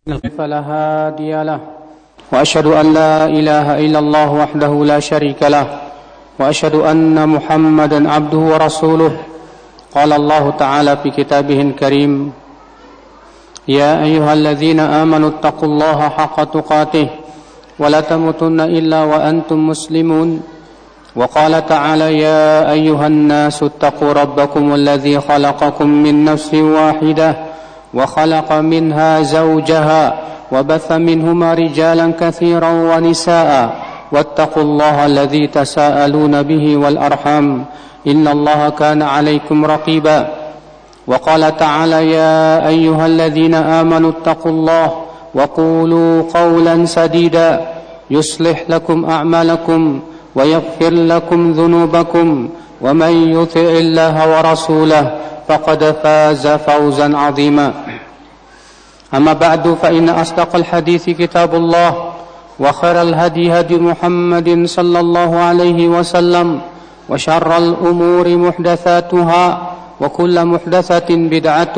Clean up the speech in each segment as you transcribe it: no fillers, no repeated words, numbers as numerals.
فلا هادي له وأشهد أن لا إله إلا الله وحده لا شريك له وأشهد أن محمدا عبده ورسوله قال الله تعالى في كتابه الكريم يا أيها الذين آمنوا اتقوا الله حق تقاته ولا تموتن إلا وأنتم مسلمون وقال تعالى يا أيها الناس اتقوا ربكم الذي خلقكم من نفس واحدة وخلق منها زوجها وبث منهما رجالا كثيرا ونساء واتقوا الله الذي تساءلون به والأرحام إن الله كان عليكم رقيبا وقال تعالى يا أيها الذين آمنوا اتقوا الله وقولوا قولا سديدا يصلح لكم أعمالكم ويغفر لكم ذنوبكم ومن يطع الله ورسوله فقد فاز فوزا عظيما أما بعد فإن أصدق الحديث كتاب الله وخير الهدي هدي محمد صلى الله عليه وسلم وشر الأمور محدثاتها وكل محدثة بدعة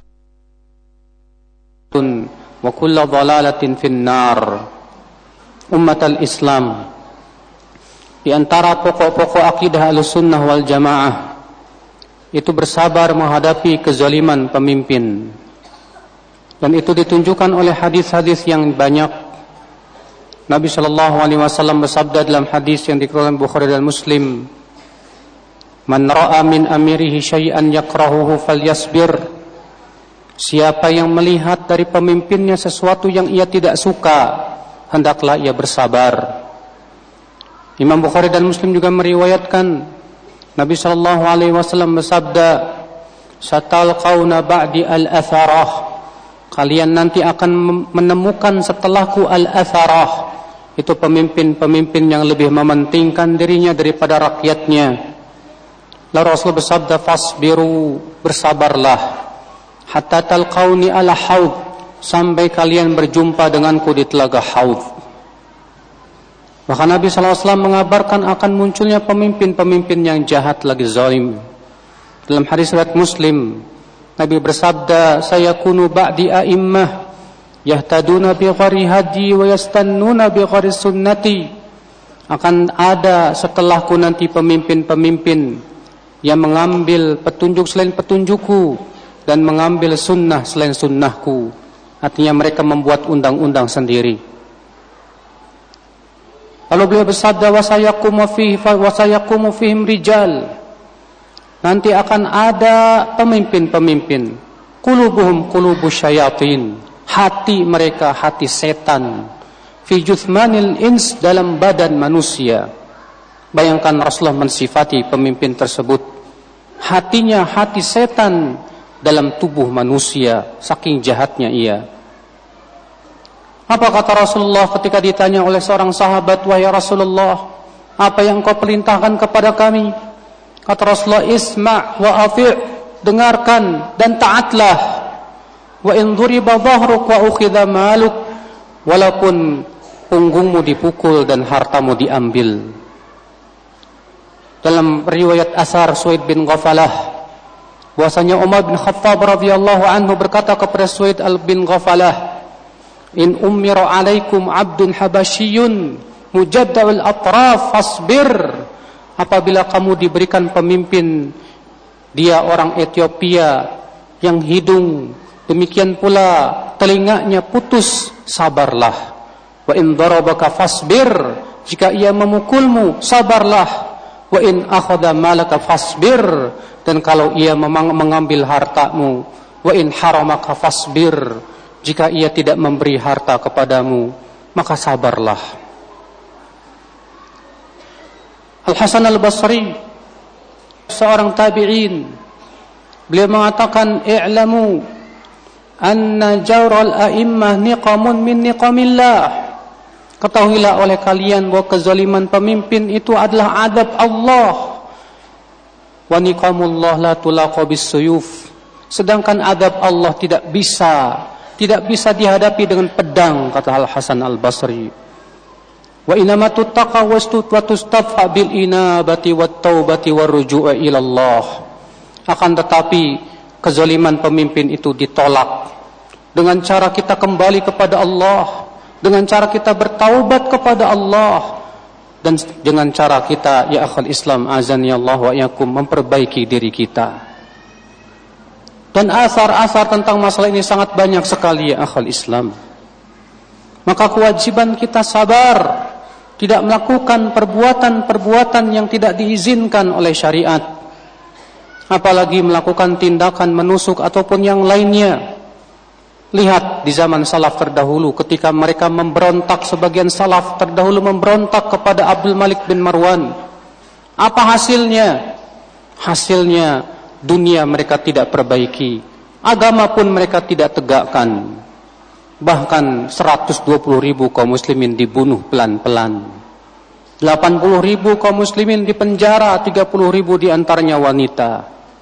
وكل ضلالة في النار أمة الإسلام. Di antara pokok-pokok akidah Ahlussunnah wal Jamaah itu bersabar menghadapi kezaliman pemimpin. Dan itu ditunjukkan oleh hadis-hadis yang banyak. Nabi sallallahu alaihi wasallam bersabda dalam hadis yang dikeluarkan Bukhari dan Muslim, "Man ra'a min amirihi syai'an yakrahuhu falyasbir." Siapa yang melihat dari pemimpinnya sesuatu yang ia tidak suka, hendaklah ia bersabar. Imam Bukhari dan Muslim juga meriwayatkan Nabi sallallahu alaihi wasallam bersabda, "Satalqauna ba'di al-atharah." Kalian nanti akan menemukan setelahku al-atharah. Itu pemimpin-pemimpin yang lebih mementingkan dirinya daripada rakyatnya. Lalu Rasul bersabda, "Fasbiru," bersabarlah. "Hatta talqauni ala haud," sampai kalian berjumpa denganku di telaga haud. Maka Nabi SAW mengabarkan akan munculnya pemimpin-pemimpin yang jahat lagi zalim. Dalam hadis riwayat Muslim, Nabi bersabda, "Sayakunu ba'di a'immah yahtaduna bi ghairi hadi wa yastannuna bi ghairi sunnati." Akan ada setelahku nanti pemimpin-pemimpin yang mengambil petunjuk selain petunjukku dan mengambil sunnah selain sunnahku. Artinya mereka membuat undang-undang sendiri. Lalu beliau bersabda, "Wasayakumu fihim rijal." Nanti akan ada pemimpin-pemimpin. Qulubuhum qulubus syayatin. Hati mereka hati setan. Fi juthmanil ins, dalam badan manusia. Bayangkan Rasulullah mensifati pemimpin tersebut. Hatinya hati setan dalam tubuh manusia. Saking jahatnya ia. Apa kata Rasulullah ketika ditanya oleh seorang sahabat, "Wahai Rasulullah, apa yang engkau perintahkan kepada kami?" Kata Rasulullah, "Isma' wa afi'," dengarkan dan taatlah. "Wa in dhuriba dhahruk wa ukhidha maluk," walaupun punggungmu dipukul dan hartamu diambil. Dalam riwayat asar Suaid bin Ghafalah, bahwasanya Umar bin Khattab radhiyallahu anhu berkata kepada Suaid bin Ghafalah, "In ummira alaikum abdun habasyiyun mujadda'ul atraf fasbir." Apabila kamu diberikan pemimpin, dia orang Ethiopia yang hidung, demikian pula telinganya putus, sabarlah. Wa in darabaka fasbir, jika ia memukulmu, sabarlah. Wa in akhadha malaka fasbir, dan kalau ia mengambil hartamu. Wa in haramaka fasbir, jika ia tidak memberi harta kepadamu, maka sabarlah. Al-Hasan al-Basri, seorang tabi'in, beliau mengatakan, "I'lamu anna jawral a'immah niqamun min niqamillah." Ketahuilah oleh kalian bahwa kezaliman pemimpin itu adalah adab Allah. Wa niqamullah la tulaqa bis-suyuf. Sedangkan adab Allah tidak bisa dihadapi dengan pedang, kata Al-Hasan al-Basri. Wa inamatu taqa wastustafa bil inabati wat taubati warruju'i ila Allah. Akan tetapi kezaliman pemimpin itu ditolak dengan cara kita kembali kepada Allah, dengan cara kita bertaubat kepada Allah, dan dengan cara kita, ya akhal Islam, azani Allah wa iyakum, memperbaiki diri kita. Dan asar-asar tentang masalah ini sangat banyak sekali, ya akhal Islam. Maka kewajiban kita sabar, tidak melakukan perbuatan-perbuatan yang tidak diizinkan oleh syariat, apalagi melakukan tindakan menusuk ataupun yang lainnya. Lihat di zaman salaf terdahulu, ketika mereka memberontak, sebagian salaf terdahulu memberontak kepada Abdul Malik bin Marwan. Apa hasilnya? Hasilnya dunia mereka tidak perbaiki, agama pun mereka tidak tegakkan. Bahkan 120.000 kaum muslimin dibunuh pelan-pelan, 80.000 kaum muslimin dipenjara, 30.000 diantaranya wanita.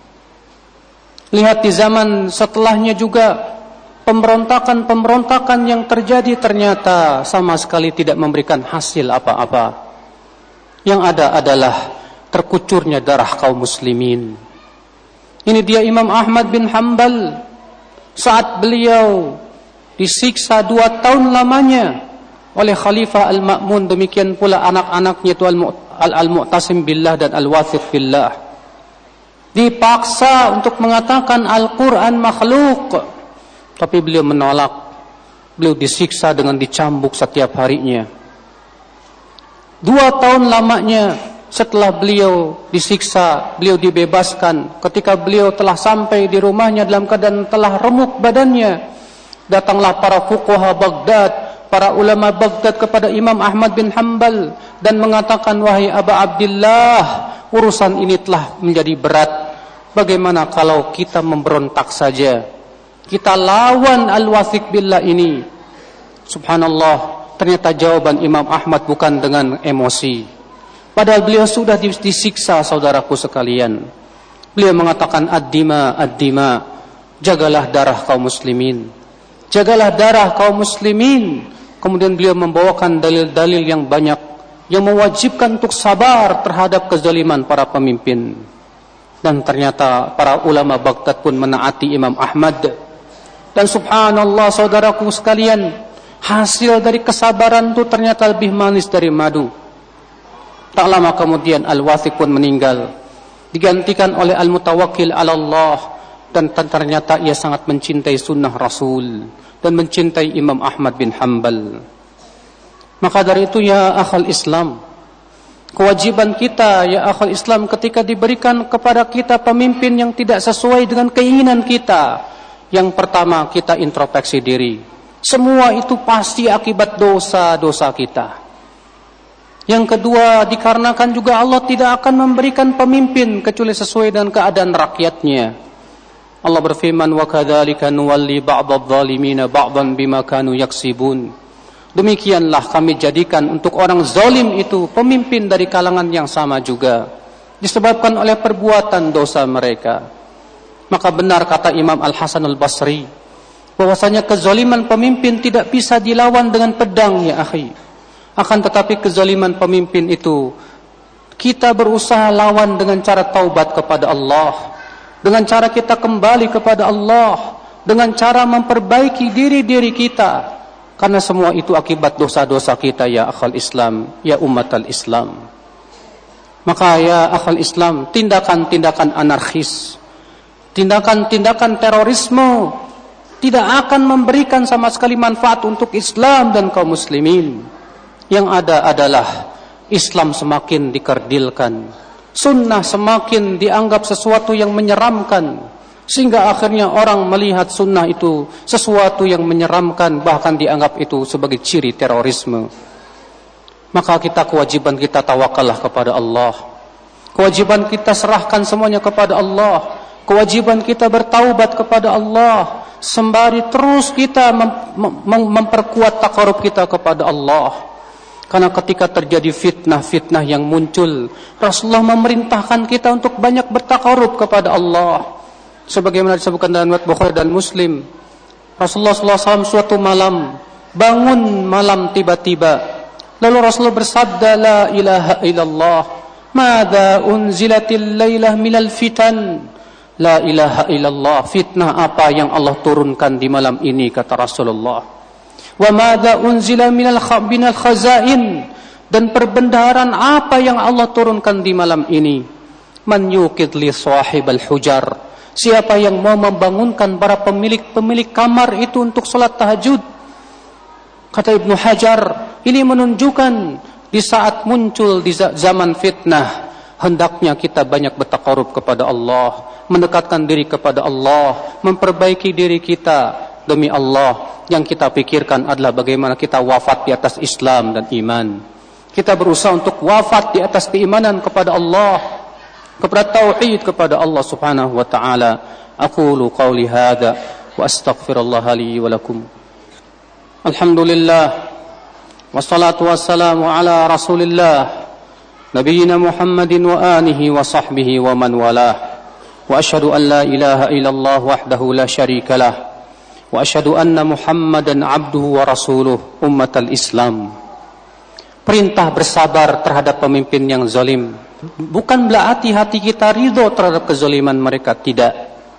Lihat di zaman setelahnya juga, pemberontakan yang terjadi ternyata sama sekali tidak memberikan hasil apa-apa. Yang ada adalah terkucurnya darah kaum muslimin. Ini dia Imam Ahmad bin Hanbal, saat beliau disiksa 2 tahun lamanya oleh Khalifah Al-Ma'mun, demikian pula anak-anaknya itu Al-Mu'tasim billah dan Al-Wathiq billah, dipaksa untuk mengatakan Al-Quran makhluk. Tapi beliau menolak. Beliau disiksa dengan dicambuk setiap harinya. 2 tahun lamanya setelah beliau disiksa, beliau dibebaskan. Ketika beliau telah sampai di rumahnya dalam keadaan telah remuk badannya, datanglah para fuqaha Baghdad, para ulama Baghdad kepada Imam Ahmad bin Hanbal dan mengatakan, wahai Aba Abdillah, urusan ini telah menjadi berat. Bagaimana kalau kita memberontak saja? Kita lawan Al-Wathiq billah ini. Subhanallah, ternyata jawaban Imam Ahmad bukan dengan emosi. Padahal beliau sudah disiksa, saudaraku sekalian. Beliau mengatakan ad-dima, ad-dima, jagalah darah kaum muslimin, jagalah darah kaum muslimin. Kemudian beliau membawakan dalil-dalil yang banyak yang mewajibkan untuk sabar terhadap kezaliman para pemimpin. Dan ternyata para ulama Baghdad pun menaati Imam Ahmad. Dan subhanallah, saudaraku sekalian, hasil dari kesabaran itu ternyata lebih manis dari madu. Tak lama kemudian Al-Wathiq pun meninggal, digantikan oleh Al-Mutawakkil ala Allah. Dan ternyata ia sangat mencintai sunnah Rasul dan mencintai Imam Ahmad bin Hanbal. Maka dari itu, ya akhal Islam, kewajiban kita, ya akhal Islam, ketika diberikan kepada kita pemimpin yang tidak sesuai dengan keinginan kita, yang pertama, kita introspeksi diri. Semua itu pasti akibat dosa-dosa kita. Yang kedua, dikarenakan juga Allah tidak akan memberikan pemimpin kecuali sesuai dengan keadaan rakyatnya. Allah berfirman, wa kadzalika nuwalli ba'dadh-dhalimina ba'dhan bima kanu yaksibun. Demikianlah kami jadikan untuk orang zalim itu pemimpin dari kalangan yang sama juga, disebabkan oleh perbuatan dosa mereka. Maka benar kata Imam Al-Hasan Al-Basri, bahwasanya kezaliman pemimpin tidak bisa dilawan dengan pedang, ya akhi. Akan tetapi kezaliman pemimpin itu kita berusaha lawan dengan cara taubat kepada Allah, dengan cara kita kembali kepada Allah, dengan cara memperbaiki diri-diri kita. Karena semua itu akibat dosa-dosa kita, ya akhal Islam, ya umat al-Islam. Maka ya akhal Islam, tindakan-tindakan anarkis, tindakan-tindakan terorisme tidak akan memberikan sama sekali manfaat untuk Islam dan kaum muslimin. Yang ada adalah Islam semakin dikerdilkan, sunnah semakin dianggap sesuatu yang menyeramkan, sehingga akhirnya orang melihat sunnah itu sesuatu yang menyeramkan, bahkan dianggap itu sebagai ciri terorisme. Maka kewajiban kita tawakallah kepada Allah, kewajiban kita serahkan semuanya kepada Allah, kewajiban kita bertaubat kepada Allah, sembari terus kita memperkuat takarub kita kepada Allah. Karena ketika terjadi fitnah-fitnah yang muncul, Rasulullah memerintahkan kita untuk banyak bertakarub kepada Allah. Sebagaimana disebutkan dalam riwayat Bukhari dan Muslim, Rasulullah SAW suatu malam bangun malam tiba-tiba, lalu Rasulullah bersabda, la ilaha illallah, madza unzilatil lailah minal fitan. La ilaha illallah, fitnah apa yang Allah turunkan di malam ini, kata Rasulullah. Wa madza unzila minal khazain, dan perbendaharaan apa yang Allah turunkan di malam ini. Man yuqid li sahibal hujar, siapa yang mau membangunkan para pemilik kamar itu untuk salat tahajud. Kata Ibnu Hajar, ini menunjukkan di saat muncul di zaman fitnah, hendaknya kita banyak bertaqarrub kepada Allah, mendekatkan diri kepada Allah, memperbaiki diri kita demi Allah. Yang kita pikirkan adalah bagaimana kita wafat di atas Islam dan iman. Kita berusaha untuk wafat di atas keimanan kepada Allah, kepada tauhid kepada Allah Subhanahu wa taala. Aqulu qawli hadza wa astaghfirullah li wa lakum. Alhamdulillah wassalatu wassalamu ala Rasulillah Nabiyyina Muhammadin wa alihi wa sahbihi wa man walah. Wa asyhadu an la ilaha illallah wahdahu la syarika lah. Wa asyhadu anna Muhammadan abduhu wa rasuluh. Ummatal Islam. Perintah bersabar terhadap pemimpin yang zalim bukan berarti hati kita ridho terhadap kezaliman mereka, tidak.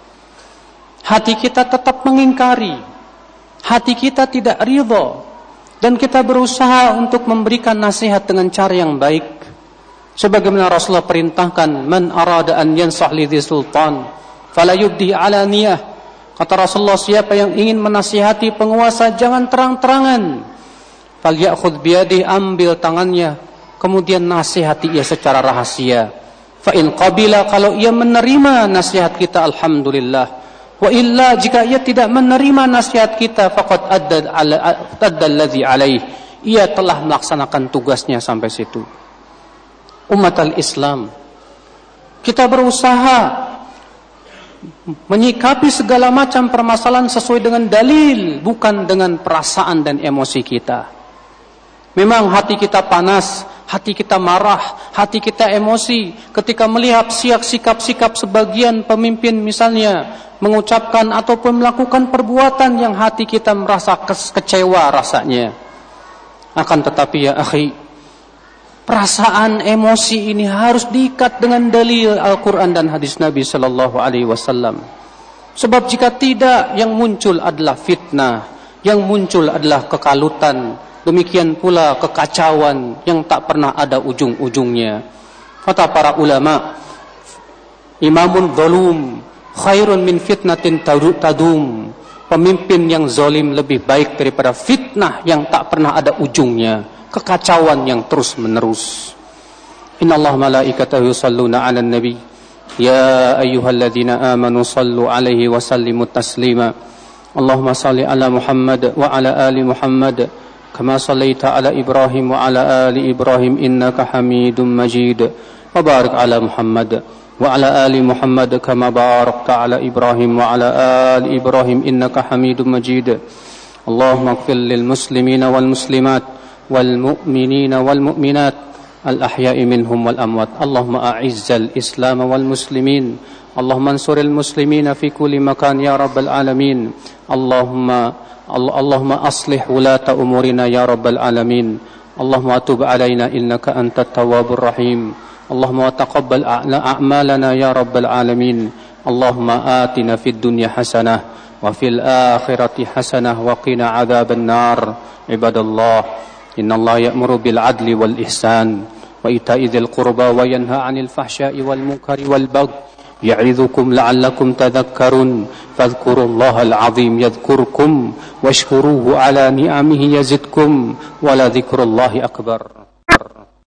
Hati kita tetap mengingkari, hati kita tidak ridho, dan kita berusaha untuk memberikan nasihat dengan cara yang baik. Sebagaimana Rasulullah perintahkan, man arada an yansah li dhi sultan fala yubdi alaniyah. Kata Rasulullah, siapa yang ingin menasihati penguasa jangan terang-terangan. Falyakhudh biyadihi, ambil tangannya, kemudian nasihati ia secara rahasia. Fa in qabila, kalau ia menerima nasihat kita, alhamdulillah. Wa illa, jika ia tidak menerima nasihat kita, faqad adda alladhi alaih, ia telah melaksanakan tugasnya sampai situ. Umat al-Islam, kita berusaha menyikapi segala macam permasalahan sesuai dengan dalil, bukan dengan perasaan dan emosi kita. Memang hati kita panas, hati kita marah, hati kita emosi ketika melihat sikap-sikap sebagian pemimpin misalnya mengucapkan ataupun melakukan perbuatan yang hati kita merasa kecewa rasanya. Akan tetapi ya akhi, perasaan emosi ini harus diikat dengan dalil Al-Quran dan hadis Nabi Sallallahu Alaihi Wasallam. Sebab jika tidak, yang muncul adalah fitnah, yang muncul adalah kekalutan, demikian pula kekacauan yang tak pernah ada ujung-ujungnya. Kata para ulama, imamun zalum khairun min fitnatin tadum. Pemimpin yang zalim lebih baik daripada fitnah yang tak pernah ada ujungnya, kekacauan yang terus menerus. Innallaha malaikatahu yusalluna 'alan nabi ya ayyuhalladzina amanu sallu 'alaihi wa sallimu taslima. Allahumma salli 'ala Muhammad wa 'ala ali Muhammad kama sallaita 'ala Ibrahim wa 'ala ali Ibrahim innaka Hamidum Majid. Wa barik 'ala Muhammad wa 'ala ali Muhammad kama barakta 'ala Ibrahim wa 'ala ali Ibrahim innaka Hamidum Majid. Allahumma ighfir lil muslimina wal muslimat والمؤمنين والمؤمنات الأحياء منهم والأموات. اللهم أعز الإسلام والمسلمين، اللهم انصر المسلمين في كل مكان يا رب العالمين. اللهم أصلح ولاة أمورنا يا رب العالمين. اللهم أتوب علينا إنك أنت التواب الرحيم. اللهم تقبل أعمالنا يا رب العالمين. اللهم آتنا في الدنيا حسنة وفي الآخرة حسنة وقنا عذاب النار. عباد الله، إن الله يأمر بالعدل والإحسان وإيتاء ذي القربى وينهى عن الفحشاء والمنكر والبغي يعظكم لعلكم تذكرون. فاذكروا الله العظيم يذكركم واشكروه على نعمه يزدكم ولذكر الله أكبر.